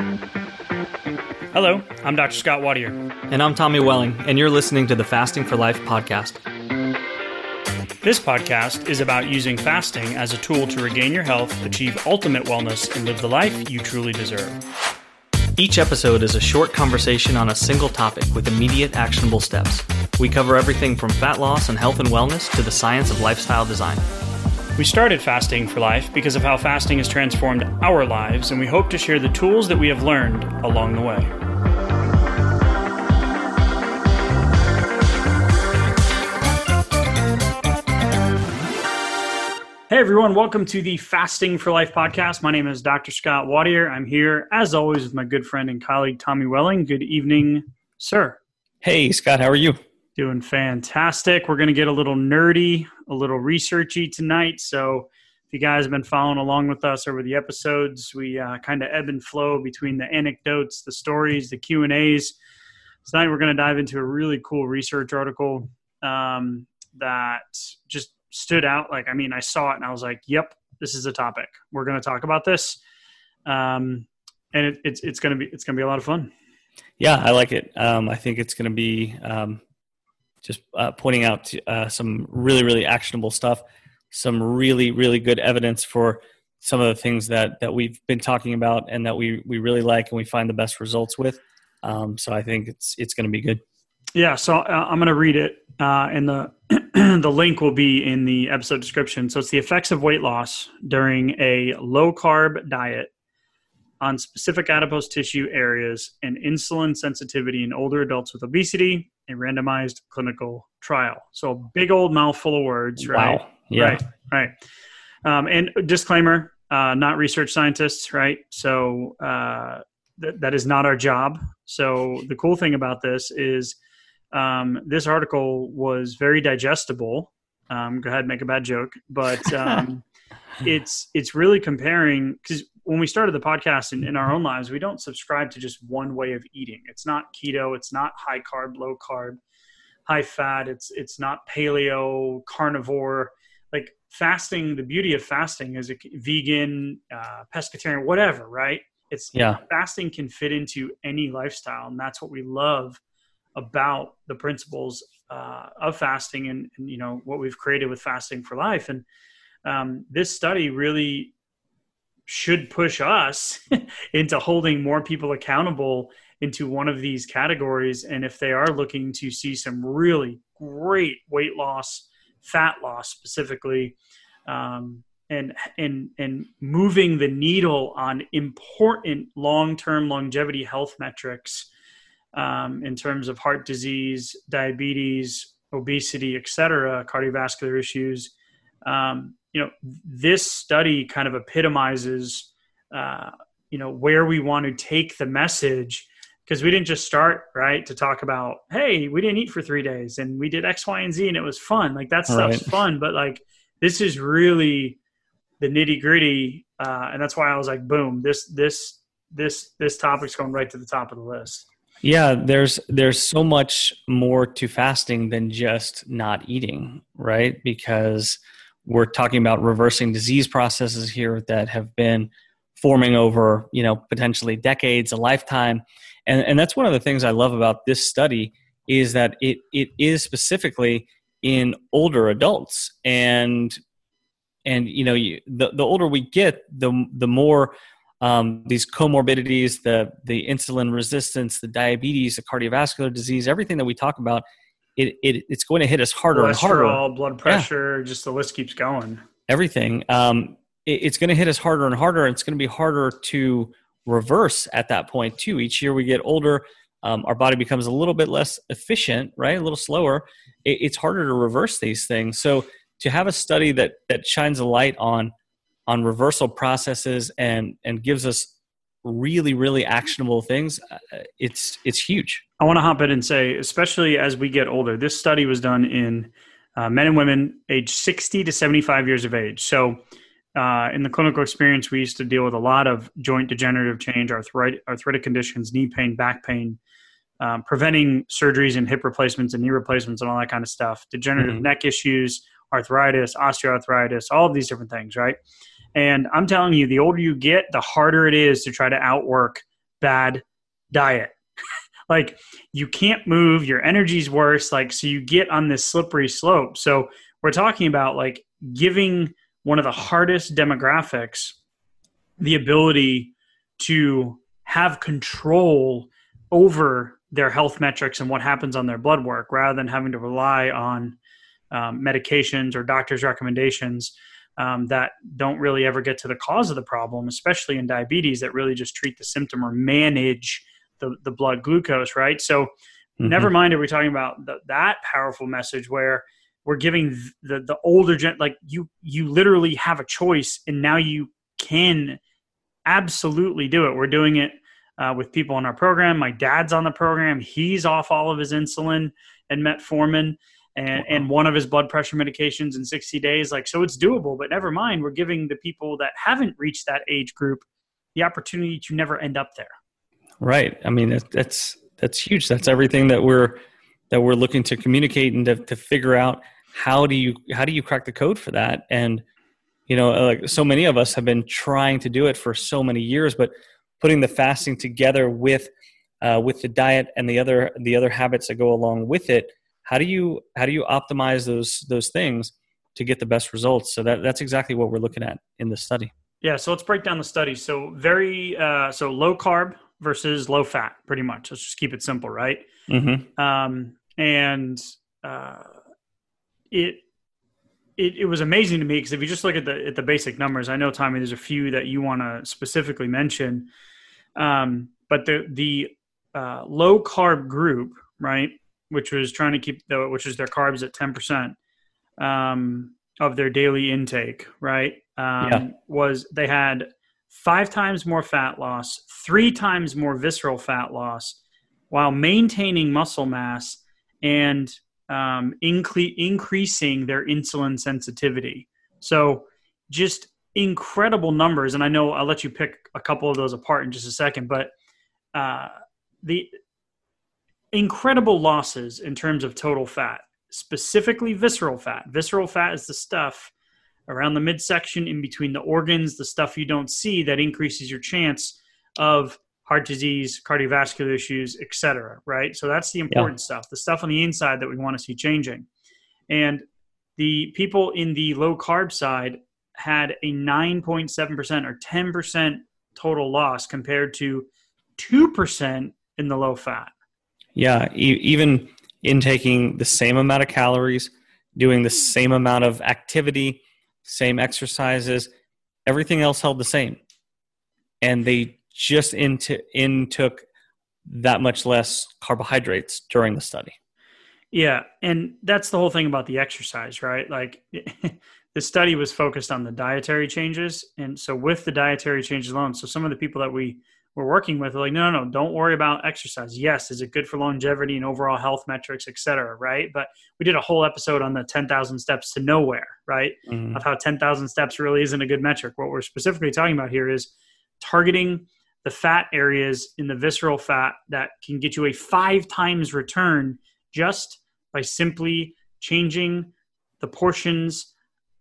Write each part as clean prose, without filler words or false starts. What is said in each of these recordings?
Hello, I'm Dr. Scott Wadier. And I'm Tommy Welling, and you're listening to the Fasting for Life podcast. This podcast is about using fasting as a tool to regain your health, achieve ultimate wellness, and live the life you truly deserve. Each episode is a short conversation on a single topic with immediate actionable steps. We cover everything from fat loss and health and wellness to the science of lifestyle design. We started Fasting for Life because of how fasting has transformed our lives, and we hope to share the tools that we have learned along the way. Hey everyone, welcome to the Fasting for Life podcast. My name is Dr. Scott Wadier. I'm here, as always, with my good friend and colleague, Tommy Welling. Good evening, sir. Hey, Scott, how are you? Doing fantastic. We're going to get a little nerdy, a little researchy tonight. So if you guys have been following along with us over the episodes, we kind of ebb and flow between the anecdotes, the stories, the Q&As. Tonight we're going to dive into a really cool research article that just stood out. I saw it and I was like, yep, this is a topic. We're going to talk about this. And it's going to be a lot of fun. Yeah, I like it. I think it's going to be just pointing out some really, really actionable stuff, some really, really good evidence for some of the things that we've been talking about and that we really like and we find the best results with. So I think it's going to be good. Yeah, so I'm going to read it, and the link will be in the episode description. So it's the effects of weight loss during a low-carb diet on specific adipose tissue areas and insulin sensitivity in older adults with obesity, a randomized clinical trial. So a big old mouthful of words, right? Wow. Yeah. Right. And disclaimer, not research scientists, right? So that is not our job. So the cool thing about this is this article was very digestible. Go ahead and make a bad joke, but it's really comparing, because when we started the podcast in our own lives, we don't subscribe to just one way of eating. It's not keto. It's not high carb, low carb, high fat. It's not paleo, carnivore. Like fasting, the beauty of fasting is a vegan, pescatarian, whatever, right? Fasting can fit into any lifestyle, and that's what we love about the principles of fasting and what we've created with Fasting for Life. And this study really should push us into holding more people accountable into one of these categories. And if they are looking to see some really great weight loss, fat loss specifically, and moving the needle on important long-term longevity health metrics, in terms of heart disease, diabetes, obesity, et cetera, cardiovascular issues. This study kind of epitomizes, where we want to take the message, because we didn't just start, right, to talk about, hey, we didn't eat for 3 days and we did X, Y, and Z and it was fun. Like that stuff's fun, but like this is really the nitty gritty. And that's why I was like, boom, this topic's going right to the top of the list. Yeah, there's so much more to fasting than just not eating, right? Because we're talking about reversing disease processes here that have been forming over, potentially decades, a lifetime. And that's one of the things I love about this study is that it is specifically in older adults. And the older we get, the more these comorbidities, the insulin resistance, the diabetes, the cardiovascular disease, everything that we talk about, it's going to hit us harder and harder. Blood pressure, just the list keeps going. Everything. It's going to hit us harder and harder. And it's going to be harder to reverse at that point too. Each year we get older, our body becomes a little bit less efficient, right? A little slower. It's harder to reverse these things. So to have a study that shines a light on reversal processes and gives us really, really actionable things, it's huge. I want to hop in and say, especially as we get older, this study was done in men and women aged 60 to 75 years of age. So in the clinical experience, we used to deal with a lot of joint degenerative change, arthritic conditions, knee pain, back pain, preventing surgeries and hip replacements and knee replacements and all that kind of stuff, degenerative neck issues, arthritis, osteoarthritis, all of these different things, right? And I'm telling you, the older you get, the harder it is to try to outwork bad diet. Like, you can't move, your energy's worse. Like, so you get on this slippery slope. So we're talking about like giving one of the hardest demographics the ability to have control over their health metrics and what happens on their blood work, rather than having to rely on medications or doctor's recommendations that don't really ever get to the cause of the problem, especially in diabetes, that really just treat the symptom or manage the blood glucose, right? So never mind are we talking about that powerful message where we're giving the older like you literally have a choice, and now you can absolutely do it. We're doing it with people on our program. My dad's on the program. He's off all of his insulin and metformin and one of his blood pressure medications in 60 days. Like, so it's doable, but never mind, we're giving the people that haven't reached that age group the opportunity to never end up there. Right. I mean, that's huge. That's everything that we're looking to communicate and to figure out how do you crack the code for that. And, you know, like so many of us have been trying to do it for so many years, but putting the fasting together with the diet and the other habits that go along with it, how do you optimize those things to get the best results? So that's exactly what we're looking at in this study. Yeah. So let's break down the study. So so low carb versus low fat, pretty much. Let's just keep it simple, right? It was amazing to me because if you just look at the basic numbers, I know, Tommy, there's a few that you want to specifically mention, but the low carb group, right, which was trying to keep which is their carbs at 10% of their daily intake, right? Was they had 5 times more fat loss, 3 times more visceral fat loss, while maintaining muscle mass and increasing their insulin sensitivity. So just incredible numbers. And I know I'll let you pick a couple of those apart in just a second, but the incredible losses in terms of total fat, specifically visceral fat. Visceral fat is the stuff around the midsection in between the organs, the stuff you don't see that increases your chance of heart disease, cardiovascular issues, et cetera, right? So that's the important stuff, the stuff on the inside that we want to see changing. And the people in the low carb side had a 9.7% or 10% total loss compared to 2% in the low fat. Yeah, even intaking the same amount of calories, doing the same amount of activity, same exercises, everything else held the same. And they just intook that much less carbohydrates during the study. Yeah, and that's the whole thing about the exercise, right? Like the study was focused on the dietary changes. And so with the dietary changes alone, so some of the people that we were working with are like, no, don't worry about exercise. Yes, is it good for longevity and overall health metrics, et cetera, right? But we did a whole episode on the 10,000 steps to nowhere, right? Of how 10,000 steps really isn't a good metric. What we're specifically talking about here is targeting the fat areas in the visceral fat that can get you a 5 times return just by simply changing the portions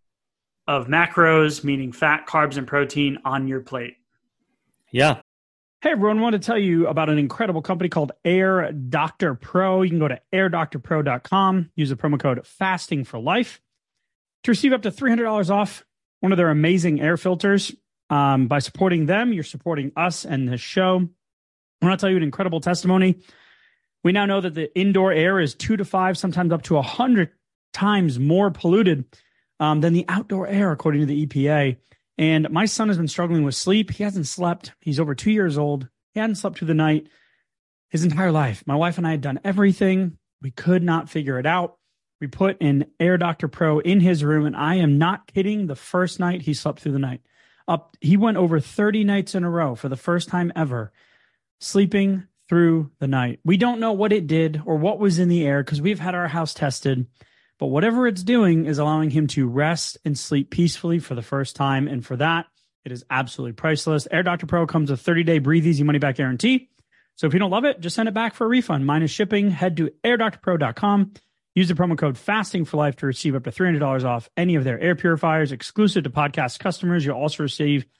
of macros, meaning fat, carbs, and protein on your plate. Yeah. Hey, everyone. I want to tell you about an incredible company called Air Doctor Pro. You can go to airdoctorpro.com, use the promo code FASTING for life to receive up to $300 off one of their amazing air filters. By supporting them, you're supporting us and the show. I want to tell you an incredible testimony. We now know that the indoor air is 2 to 5, sometimes up to 100 times more polluted than the outdoor air, according to the EPA. And my son has been struggling with sleep. He hasn't slept. He's over 2 years old. He hadn't slept through the night his entire life. My wife and I had done everything. We could not figure it out. We put an Air Doctor Pro in his room, and I am not kidding. The first night he slept through the night. He went over 30 nights in a row for the first time ever, sleeping through the night. We don't know what it did or what was in the air because we've had our house tested, but whatever it's doing is allowing him to rest and sleep peacefully for the first time. And for that, it is absolutely priceless. Air Doctor Pro comes with a 30-day breathe easy money back guarantee. So if you don't love it, just send it back for a refund. Minus shipping. Head to airdoctorpro.com. Use the promo code FASTING for life to receive up to $300 off any of their air purifiers exclusive to podcast customers. You'll also receive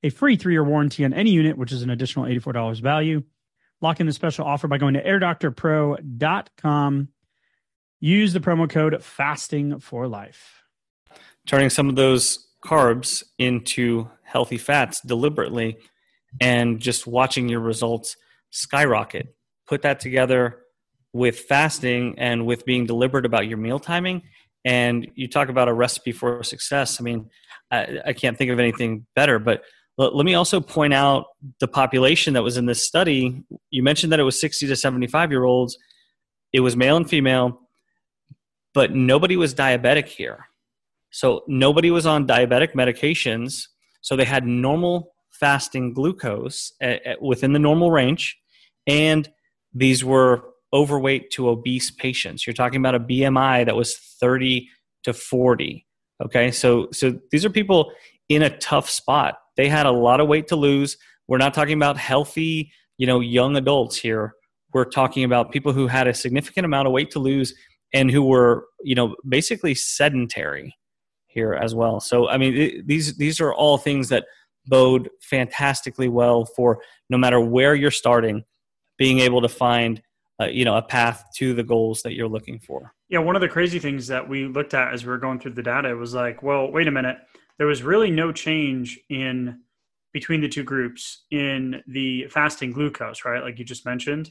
a free 3-year warranty on any unit, which is an additional $84 value. Lock in the special offer by going to airdoctorpro.com. Use the promo code fasting for life. Turning some of those carbs into healthy fats deliberately and just watching your results skyrocket. Put that together with fasting and with being deliberate about your meal timing. And you talk about a recipe for success. I mean, I can't think of anything better, but let me also point out the population that was in this study. You mentioned that it was 60 to 75-year-olds. It was male and female, but nobody was diabetic here. So nobody was on diabetic medications. So they had normal fasting glucose within the normal range. And these were overweight to obese patients. You're talking about a BMI that was 30 to 40. Okay. So these are people in a tough spot. They had a lot of weight to lose. We're not talking about healthy, young adults here. We're talking about people who had a significant amount of weight to lose and who were, basically sedentary here as well. So, I mean, these are all things that bode fantastically well for no matter where you're starting, being able to find, a path to the goals that you're looking for. Yeah. One of the crazy things that we looked at as we were going through the data was like, well, wait a minute. There was really no change between the two groups in the fasting glucose, right? Like you just mentioned.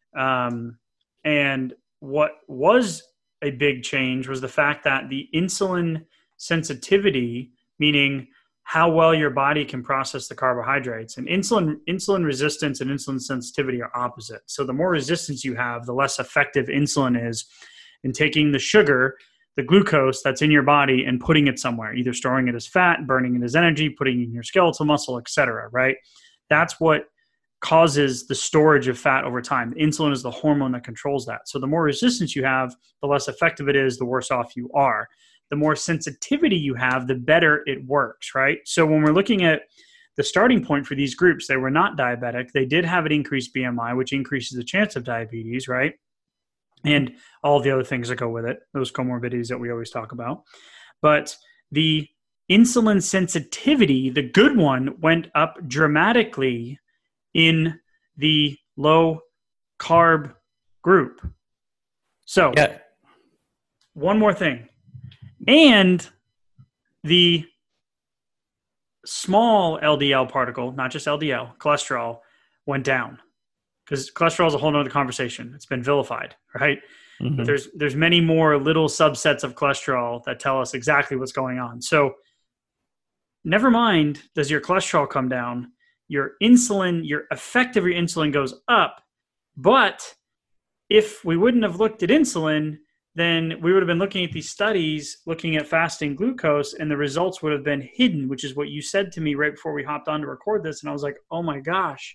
And what was a big change was the fact that the insulin sensitivity, meaning how well your body can process the carbohydrates, and insulin resistance and insulin sensitivity are opposite. So the more resistance you have, the less effective insulin is in taking the sugar, the glucose that's in your body, and putting it somewhere, either storing it as fat, burning it as energy, putting it in your skeletal muscle, etc. Right? That's what causes the storage of fat over time. Insulin is the hormone that controls that. So the more resistance you have, the less effective it is, the worse off you are. The more sensitivity you have, the better it works, right? So when we're looking at the starting point for these groups, they were not diabetic. They did have an increased BMI, which increases the chance of diabetes, right? And all the other things that go with it, those comorbidities that we always talk about. But the insulin sensitivity, the good one, went up dramatically in the low carb group. So one more thing. And the small LDL particle, not just LDL, cholesterol, went down. Because cholesterol is a whole other conversation. It's been vilified, right? Mm-hmm. But there's many more little subsets of cholesterol that tell us exactly what's going on. So never mind, does your cholesterol come down? Your insulin, your effect of your insulin goes up. But if we wouldn't have looked at insulin, then we would have been looking at these studies, looking at fasting glucose, and the results would have been hidden, which is what you said to me right before we hopped on to record this. And I was like, oh my gosh,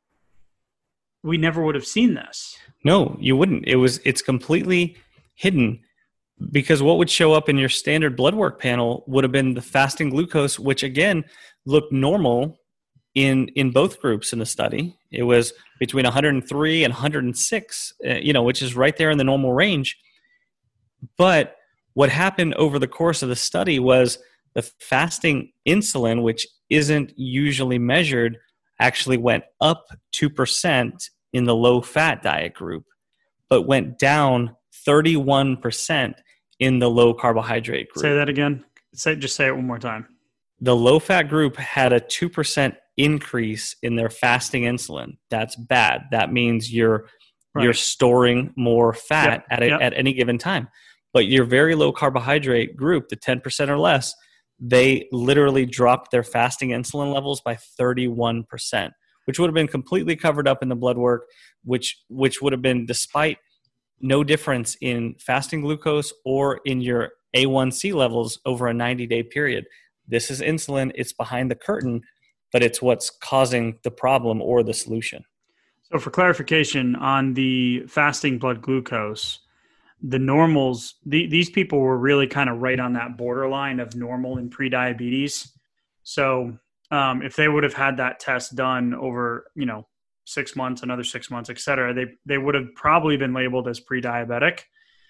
we never would have seen this. No, you wouldn't. It's completely hidden, because what would show up in your standard blood work panel would have been the fasting glucose, which again looked normal in both groups in the study. It was between 103 and 106, which is right there in the normal range. But what happened over the course of the study was the fasting insulin, which isn't usually measured, actually went up 2% in the low-fat diet group, but went down 31% in the low-carbohydrate group. Say that again. Just say it one more time. The low-fat group had a 2% increase in their fasting insulin. That's bad. That means you're storing more fat at any given time. But your very low-carbohydrate group, the 10% or less, they literally dropped their fasting insulin levels by 31%, which would have been completely covered up in the blood work, which would have been despite no difference in fasting glucose or in your A1C levels over a 90-day period. This is insulin. It's behind the curtain, but it's what's causing the problem or the solution. So for clarification on the fasting blood glucose, the normals, these people were really kind of right on that borderline of normal and pre-diabetes. So if they would have had that test done over, 6 months, another 6 months, et cetera, they would have probably been labeled as pre-diabetic.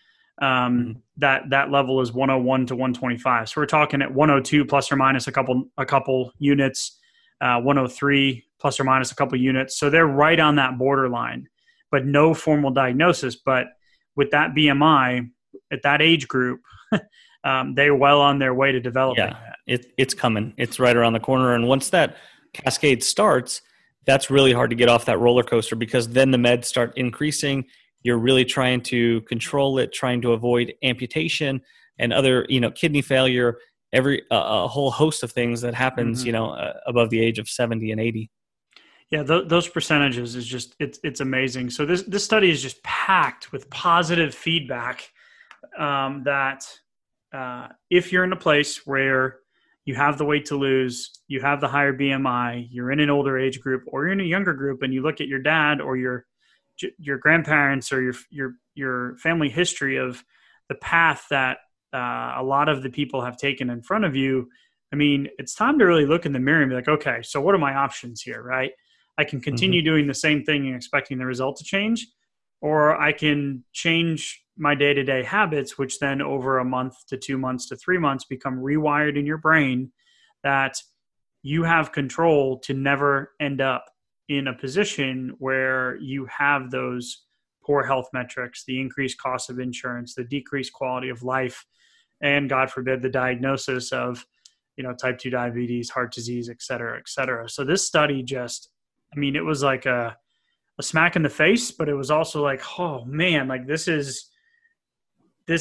That level is 101 to 125. So we're talking at 102 plus or minus a couple units. 103 plus or minus a couple units. So they're right on that borderline, but no formal diagnosis. But with that BMI at that age group, they're well on their way to developing that. It's coming. It's right around the corner. And once that cascade starts, that's really hard to get off that roller coaster, because then the meds start increasing. You're really trying to control it, trying to avoid amputation and other, kidney failure, a whole host of things that happens, above the age of 70 and 80. Yeah, those percentages is just, it's amazing. So this study is just packed with positive feedback that if you're in a place where you have the weight to lose, you have the higher BMI, you're in an older age group, or you're in a younger group, and you look at your dad or your grandparents or your family history of the path that a lot of the people have taken in front of you. I mean, it's time to really look in the mirror and be like, okay, so what are my options here, right? I can continue doing the same thing and expecting the result to change, or I can change my day-to-day habits, which then over a month to 2 months to 3 months become rewired in your brain that you have control to never end up in a position where you have those poor health metrics, the increased cost of insurance, the decreased quality of life, and God forbid the diagnosis of, type 2 diabetes, heart disease, et cetera, et cetera. So this study it was like a smack in the face, but it was also like, oh man, like this is where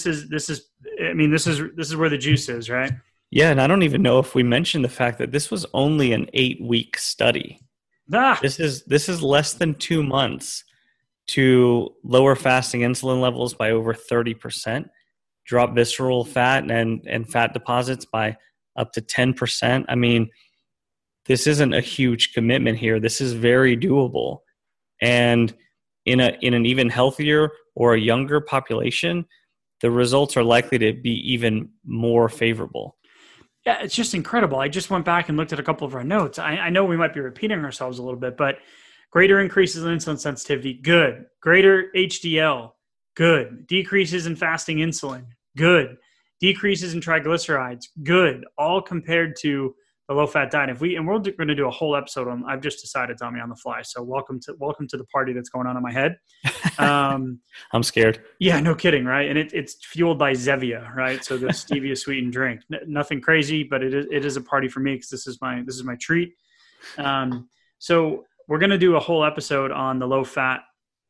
the juice is, right? Yeah. And I don't even know if we mentioned the fact that this was only an 8-week study. This is less than 2 months to lower fasting insulin levels by over 30%, drop visceral fat and fat deposits by up to 10%. I mean, this isn't a huge commitment here. This is very doable. And in an even healthier or a younger population, the results are likely to be even more favorable. Yeah, it's just incredible. I just went back and looked at a couple of our notes. I know we might be repeating ourselves a little bit, but greater increases in insulin sensitivity, good. Greater HDL, good. Decreases in fasting insulin, good. Decreases in triglycerides, good. All compared to the low-fat diet. We're going to do a whole episode on. I've just decided, Tommy, on the fly. So welcome to the party that's going on in my head. I'm scared. Yeah, no kidding, right? And it's fueled by Zevia, right? So the stevia sweetened drink. Nothing crazy, but it is a party for me because this is my treat. So we're going to do a whole episode on the low-fat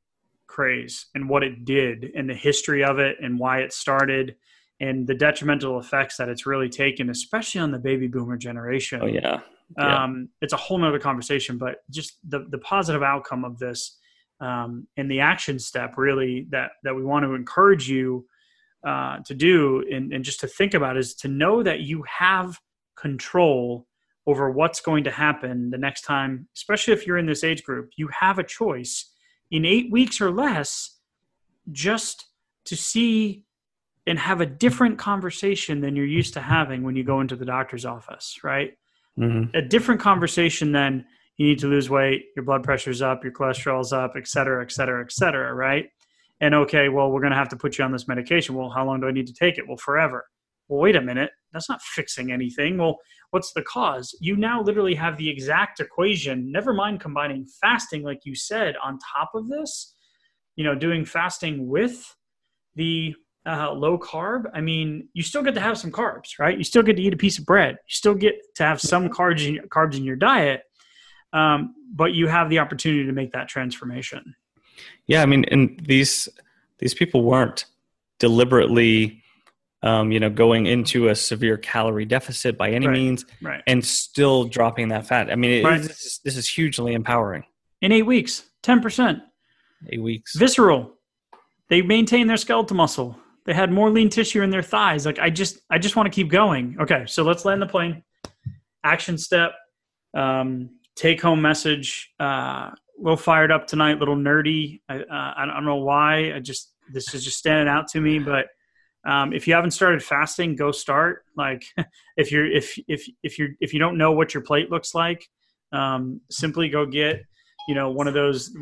craze and what it did and the history of it and why it started and the detrimental effects that it's really taken, especially on the baby boomer generation. Oh, yeah. It's a whole nother conversation, but just the positive outcome of this and the action step really that we want to encourage you to do and just to think about is to know that you have control over what's going to happen the next time, especially if you're in this age group. You have a choice in 8 weeks or less just to see and have a different conversation than you're used to having when you go into the doctor's office, right? Mm-hmm. A different conversation than you need to lose weight, your blood pressure's up, your cholesterol's up, et cetera, et cetera, et cetera, right? And okay, well, we're going to have to put you on this medication. Well, how long do I need to take it? Well, forever. Well, wait a minute. That's not fixing anything. Well, what's the cause? You now literally have the exact equation, never mind combining fasting, like you said, on top of this, doing fasting with the low carb. I mean, you still get to have some carbs, right? You still get to eat a piece of bread. You still get to have some carbs in your diet, but you have the opportunity to make that transformation. Yeah, I mean, and these people weren't deliberately, going into a severe calorie deficit by any means, right, and still dropping that fat. I mean, this is hugely empowering. In 8 weeks, 10%. 8 weeks. Visceral. They maintain their skeletal muscle. They had more lean tissue in their thighs. Like I just want to keep going. Okay, so let's land the plane. Action step. Take home message. A little fired up tonight. A little nerdy. I don't know why. This is just standing out to me. But if you haven't started fasting, go start. Like if you don't know what your plate looks like, simply go get one of those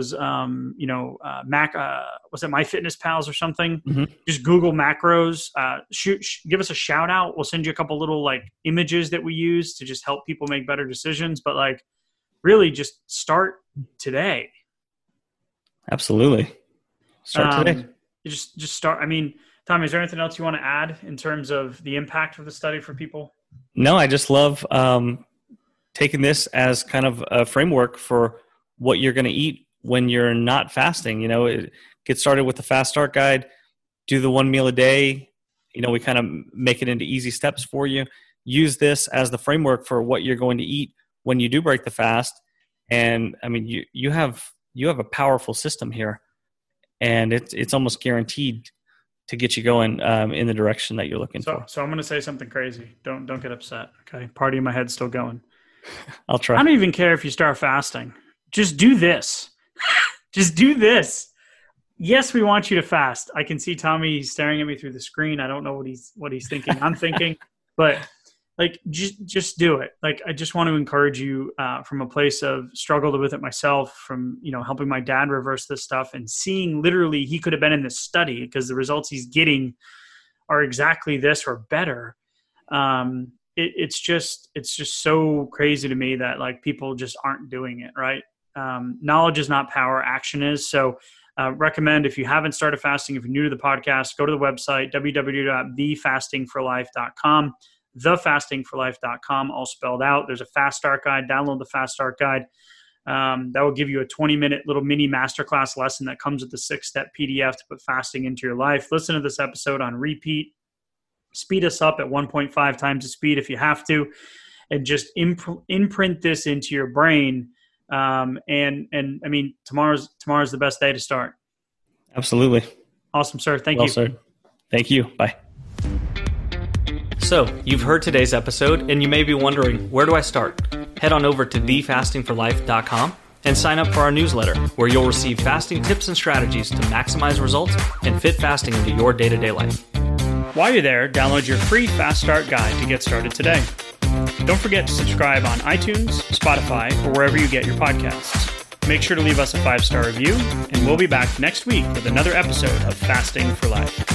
Mac, was it MyFitnessPals or something? Mm-hmm. Just Google macros, give us a shout out. We'll send you a couple little like images that we use to just help people make better decisions. But like really just start today. Absolutely. Start today. Just start. I mean, Tommy, is there anything else you want to add in terms of the impact of the study for people? No, I just love taking this as kind of a framework for what you're going to eat when you're not fasting. Get started with the Fast Start Guide, do the 1 meal a day. We kind of make it into easy steps for you. Use this as the framework for what you're going to eat when you do break the fast. And I mean, you have a powerful system here, and it's almost guaranteed to get you going in the direction that you're looking for. So I'm going to say something crazy. Don't get upset. Okay. Party in my head's still going. I'll try. I don't even care if you start fasting. Just do this. Just do this. Yes, we want you to fast. I can see Tommy staring at me through the screen. I don't know what he's thinking. I'm thinking, but like, just do it. Like, I just want to encourage you from a place of struggled with it myself, from, helping my dad reverse this stuff and seeing literally he could have been in this study because the results he's getting are exactly this or better. It's just so crazy to me that like people just aren't doing it right. Knowledge is not power, action is. So recommend, if you haven't started fasting, if you're new to the podcast, go to the website, www.thefastingforlife.com, thefastingforlife.com, all spelled out. There's a Fast Start Guide. Download the Fast Start Guide. That will give you a 20-minute little mini masterclass lesson that comes with the 6-step PDF to put fasting into your life. Listen to this episode on repeat. Speed us up at 1.5 times the speed if you have to, and just imprint this into your brain. And I mean, tomorrow's the best day to start. Absolutely. Awesome, sir. Thank you. Sir. Thank you. Bye. So you've heard today's episode and you may be wondering, where do I start? Head on over to thefastingforlife.com and sign up for our newsletter, where you'll receive fasting tips and strategies to maximize results and fit fasting into your day-to-day life. While you're there, download your free Fast Start Guide to get started today. Don't forget to subscribe on iTunes, Spotify, or wherever you get your podcasts. Make sure to leave us a 5-star review, and we'll be back next week with another episode of Fasting for Life.